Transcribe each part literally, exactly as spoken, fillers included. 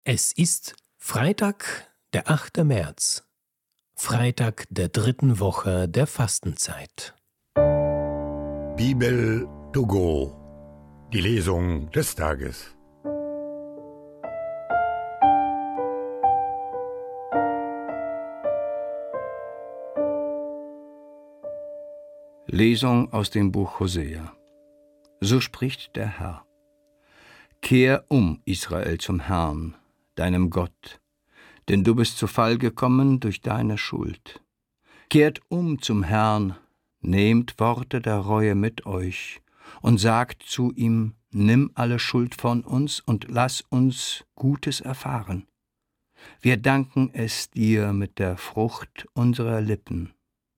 Es ist Freitag, der achte März, Freitag der dritten Woche der Fastenzeit. Bibel to go, die Lesung des Tages. Lesung aus dem Buch Hosea. So spricht der Herr: Kehr um, Israel, zum Herrn, deinem Gott, denn du bist zu Fall gekommen durch deine Schuld. Kehrt um zum Herrn, nehmt Worte der Reue mit euch und sagt zu ihm: Nimm alle Schuld von uns und lass uns Gutes erfahren. Wir danken es dir mit der Frucht unserer Lippen.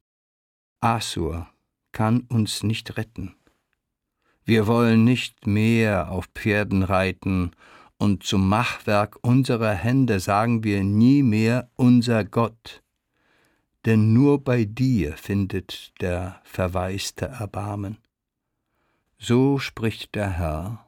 Assur kann uns nicht retten. Wir wollen nicht mehr auf Pferden reiten, und zum Machwerk unserer Hände sagen wir nie mehr unser Gott. Denn nur bei dir findet der Verwaiste Erbarmen. So spricht der Herr: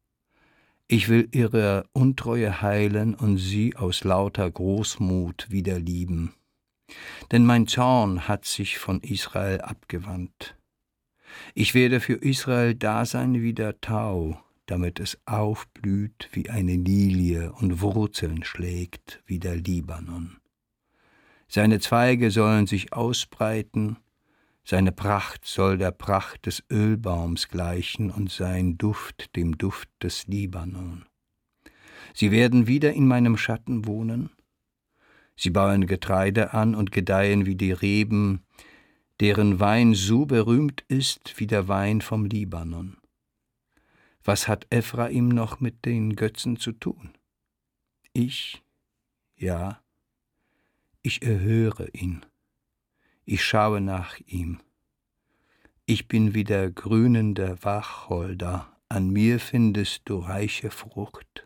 Ich will ihre Untreue heilen und sie aus lauter Großmut wieder lieben. Denn mein Zorn hat sich von Israel abgewandt. Ich werde für Israel da sein wie der Tau, damit es aufblüht wie eine Lilie und Wurzeln schlägt wie der Libanon. Seine Zweige sollen sich ausbreiten, seine Pracht soll der Pracht des Ölbaums gleichen und sein Duft dem Duft des Libanon. Sie werden wieder in meinem Schatten wohnen. Sie bauen Getreide an und gedeihen wie die Reben, deren Wein so berühmt ist wie der Wein vom Libanon. Was hat Ephraim noch mit den Götzen zu tun? Ich, ja, ich erhöre ihn, ich schaue nach ihm. Ich bin wie der grünende Wacholder, an mir findest du reiche Frucht.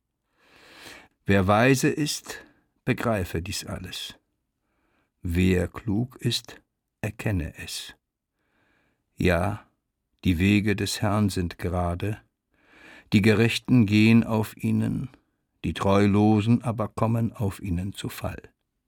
Wer weise ist, begreife dies alles. Wer klug ist, erkenne es. Ja, die Wege des Herrn sind gerade, die Gerechten gehen auf ihnen, die Treulosen aber kommen auf ihnen zu Fall.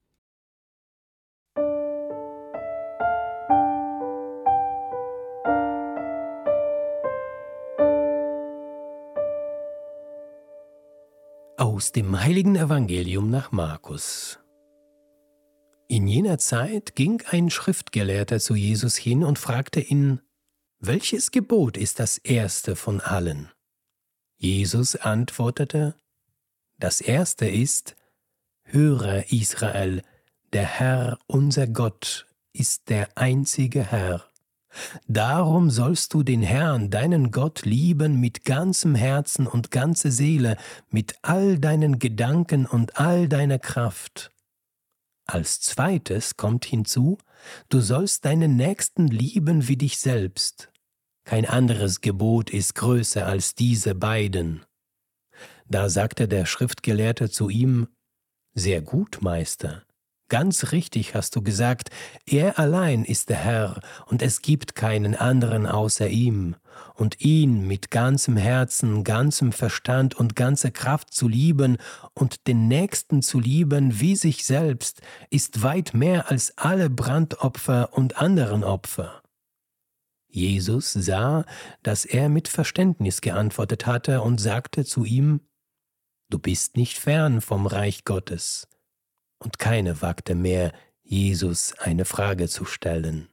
Aus dem heiligen Evangelium nach Markus. In jener Zeit ging ein Schriftgelehrter zu Jesus hin und fragte ihn: Welches Gebot ist das erste von allen? Jesus antwortete: Das erste ist: Höre, Israel, der Herr, unser Gott, ist der einzige Herr. Darum sollst du den Herrn, deinen Gott, lieben mit ganzem Herzen und ganzer Seele, mit all deinen Gedanken und all deiner Kraft. Als zweites kommt hinzu: Du sollst deinen Nächsten lieben wie dich selbst. Kein anderes Gebot ist größer als diese beiden. Da sagte der Schriftgelehrte zu ihm: Sehr gut, Meister. Ganz richtig hast du gesagt, er allein ist der Herr, und es gibt keinen anderen außer ihm. Und ihn mit ganzem Herzen, ganzem Verstand und ganzer Kraft zu lieben und den Nächsten zu lieben wie sich selbst, ist weit mehr als alle Brandopfer und anderen Opfer. Jesus sah, dass er mit Verständnis geantwortet hatte und sagte zu ihm: Du bist nicht fern vom Reich Gottes. Und keiner wagte mehr, Jesus eine Frage zu stellen.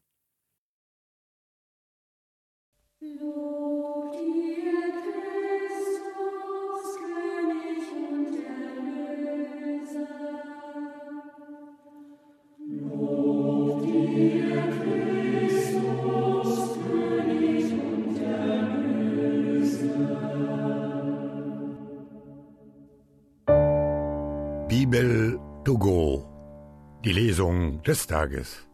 Lob dir, Christus, König und Erlöser. Lob dir, Christus, König und Erlöser. Bibel to go, die Lesung des Tages.